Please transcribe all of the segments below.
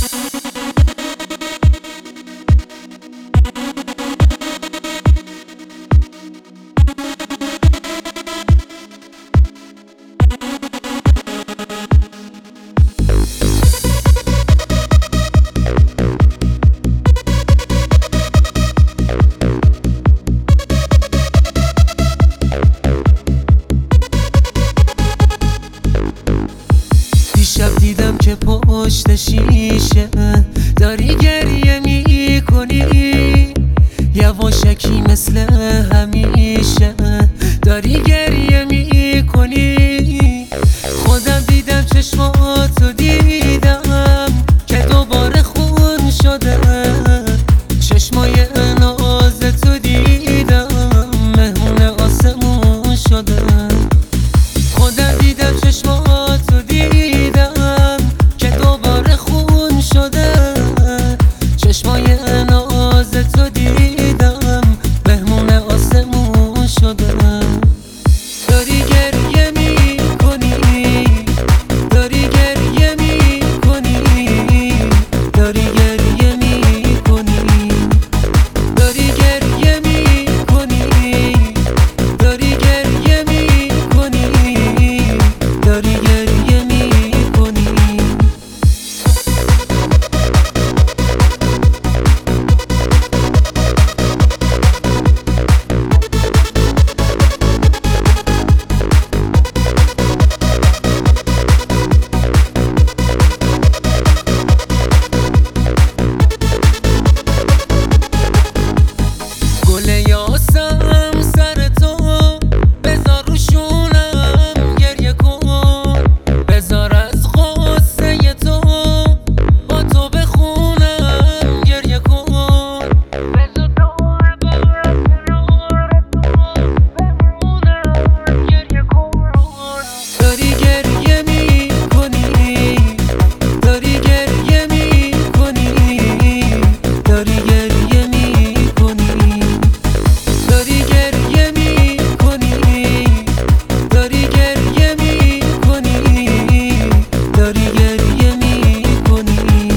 دیشب دیدم که پشت شیشه داری گریه میکنی، یواشکی مثل همیشه داری گریه میکنی. خودم دیدم چشماتو دیدم که دوباره خون شده، چشمای نازتو دیدم مهمون آسمون شده. خودم دیدم چشماتو دیدم که دوباره خون شده، چشمای نازتو دیدم مهمون آسمون شده. داری گریه میکنی، داری گریه میکنی، داری گریه میکنی، داری گریه میکنی، داری گریه میکنی، داری گریه میکنی. گل یاسم سر تو بذار رو شونم گریه کن، بذار از غصه تو با تو بخونم گریه کن، بذار دور برم کنار تو بمونم گریه کن. داری گریه میکنی، داری گریه میکنی، داری گریه میکنی، داری گریه میکنی، داری گریه میکنی، داری گریه میکنی.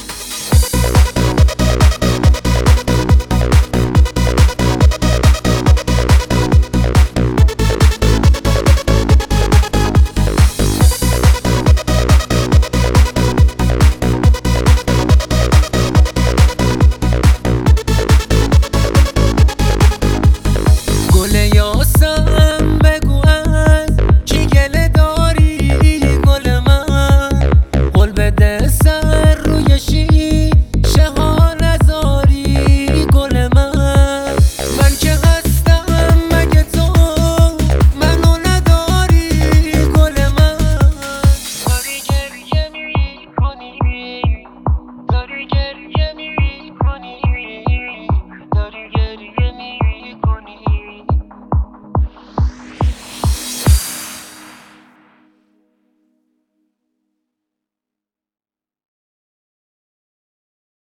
گل یاسم بگو از کی گله داری گل من، قول بده سر